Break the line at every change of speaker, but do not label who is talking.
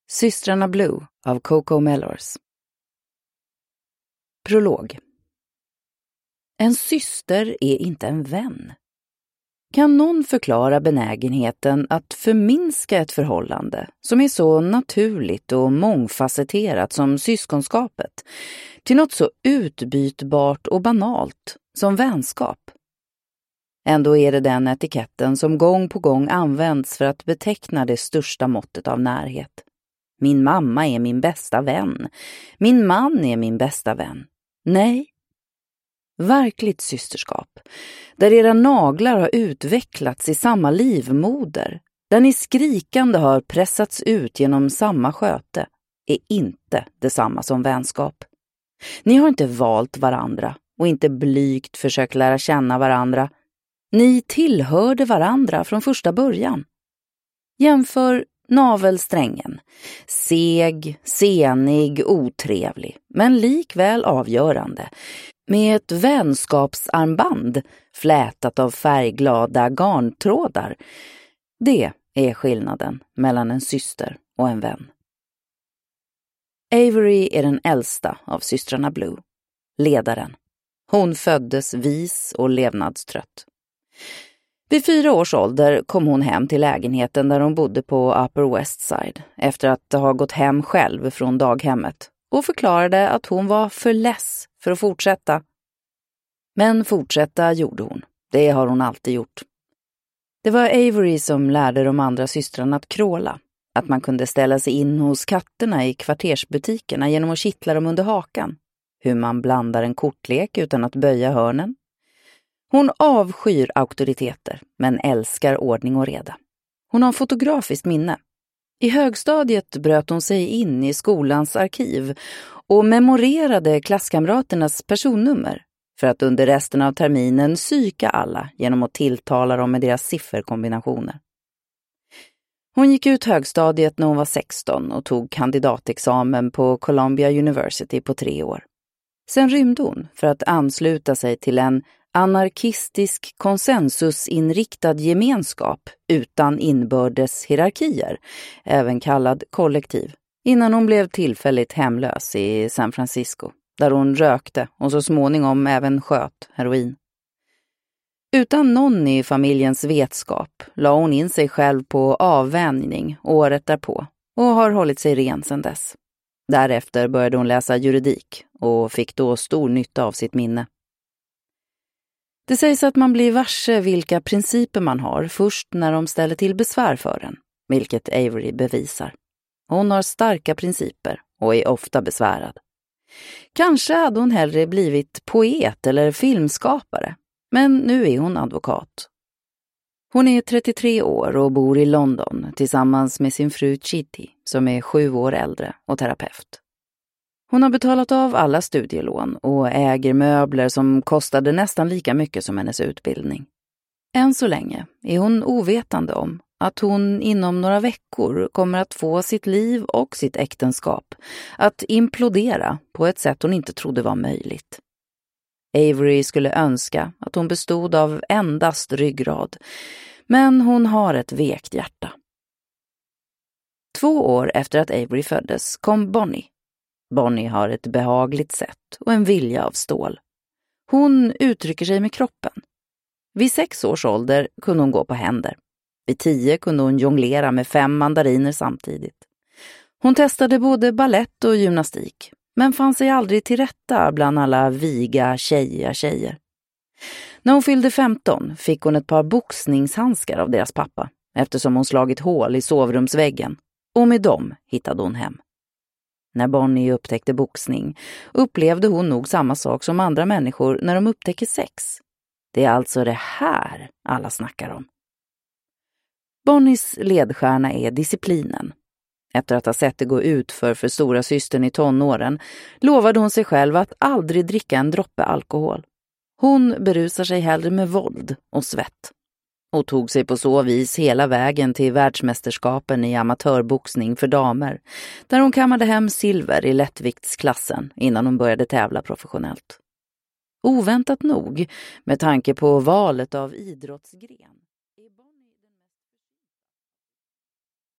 Systrarna Blue av Coco Mellors. Prolog. En syster är inte en vän. Kan någon förklara benägenheten att förminska ett förhållande som är så naturligt och mångfacetterat som syskonskapet till något så utbytbart och banalt som vänskap? Ändå är det den etiketten som gång på gång används för att beteckna det största måttet av närhet. Min mamma är min bästa vän. Min man är min bästa vän. Nej. Verkligt systerskap, där era naglar har utvecklats i samma livmoder, där ni skrikande har pressats ut genom samma sköte, är inte detsamma som vänskap. Ni har inte valt varandra och inte blygt försökt lära känna varandra. Ni tillhörde varandra från första början. Jämför navelsträngen. Seg, senig, otrevlig, men likväl avgörande. Med ett vänskapsarmband flätat av färgglada garntrådar. Det är skillnaden mellan en syster och en vän. Avery är den äldsta av systrarna Blue. Ledaren. Hon föddes vis och levnadstrött. Vid 4 års ålder kom hon hem till lägenheten där hon bodde på Upper West Side efter att ha gått hem själv från daghemmet och förklarade att hon var för less för att fortsätta. Men fortsätta gjorde hon. Det har hon alltid gjort. Det var Avery som lärde de andra systrarna att kråla. Att man kunde ställa sig in hos katterna i kvartersbutikerna genom att kittla dem under hakan. Hur man blandar en kortlek utan att böja hörnen. Hon avskyr auktoriteter, men älskar ordning och reda. Hon har fotografiskt minne. I högstadiet bröt hon sig in i skolans arkiv och memorerade klasskamraternas personnummer för att under resten av terminen psyka alla genom att tilltala dem med deras sifferkombinationer. Hon gick ut högstadiet när hon var 16 och tog kandidatexamen på Columbia University på 3 år. Sen rymde hon för att ansluta sig till en anarkistisk konsensusinriktad gemenskap utan inbördes hierarkier, även kallad kollektiv, innan hon blev tillfälligt hemlös i San Francisco, där hon rökte och så småningom även sköt heroin. Utan någon i familjens vetskap la hon in sig själv på avvänjning året därpå och har hållit sig ren sedan dess. Därefter började hon läsa juridik och fick då stor nytta av sitt minne. Det sägs att man blir varse vilka principer man har först när de ställer till besvär för en, vilket Avery bevisar. Hon har starka principer och är ofta besvärad. Kanske hade hon hellre blivit poet eller filmskapare, men nu är hon advokat. Hon är 33 år och bor i London tillsammans med sin fru Chitty, som är 7 år äldre och terapeut. Hon har betalat av alla studielån och äger möbler som kostade nästan lika mycket som hennes utbildning. Än så länge är hon ovetande om att hon inom några veckor kommer att få sitt liv och sitt äktenskap att implodera på ett sätt hon inte trodde var möjligt. Avery skulle önska att hon bestod av endast ryggrad, men hon har ett vekt hjärta. 2 år efter att Avery föddes kom Bonnie. Bonnie har ett behagligt sätt och en vilja av stål. Hon uttrycker sig med kroppen. Vid 6 års ålder kunde hon gå på händer. Vid 10 kunde hon jonglera med 5 mandariner samtidigt. Hon testade både ballett och gymnastik, men fann sig aldrig till rätta bland alla viga, tjejiga tjejer. När hon fyllde 15 fick hon ett par boxningshandskar av deras pappa, eftersom hon slagit hål i sovrumsväggen, och med dem hittade hon hem. När Bonnie upptäckte boxning upplevde hon nog samma sak som andra människor när de upptäcker sex. Det är alltså det här alla snackar om. Bonnies ledstjärna är disciplinen. Efter att ha sett det gå ut för stora systern i tonåren lovade hon sig själv att aldrig dricka en droppe alkohol. Hon berusar sig hellre med våld och svett. Och tog sig på så vis hela vägen till världsmästerskapen i amatörboxning för damer, där hon kammade hem silver i lättviktsklassen innan hon började tävla professionellt. Oväntat nog, med tanke på valet av idrottsgren.